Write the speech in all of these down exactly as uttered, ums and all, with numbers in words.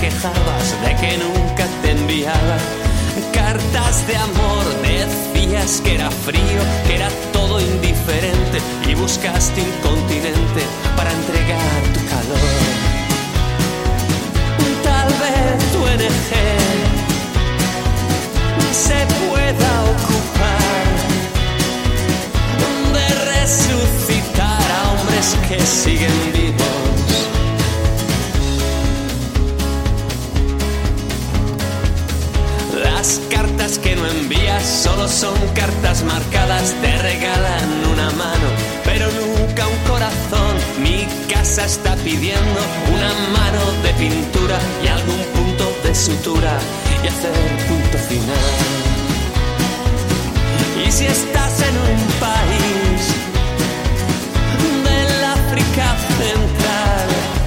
quejabas de que nunca te enviaba cartas de amor. Decías que era frío, que era todo indiferente y buscaste un continente para entregar tu calor. Tal vez tu O N G se pueda ocupar de resucitar a hombres que siguen vivos. Las cartas que no envías solo son cartas marcadas, te regalan una mano, pero nunca un corazón. Mi casa está pidiendo una mano de pintura y algún punto de sutura y hacer punto final. Y si estás en un país del África Central,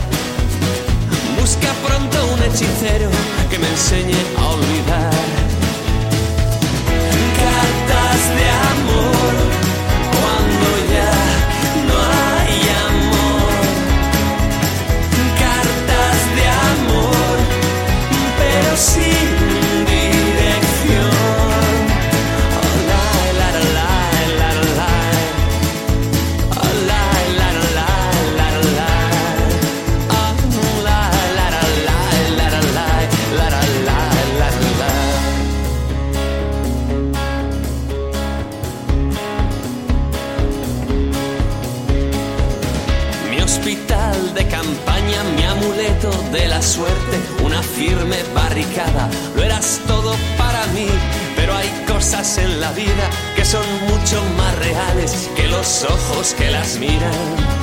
busca pronto un hechicero que me enseñe a olvidar. Cartas de amor cuando ya no hay amor. Cartas de amor, pero sin dirección. Oh, la, la, la, la, la, la. Oh, la, la, la, la, la, la. Oh, la, la, la, la, la, la, la, la, la, la. Mi hospital de campaña, mi amuleto de la suerte, una firme barricada, lo eras todo para mí. Pero hay cosas en la vida que son mucho más reales que los ojos que las miran.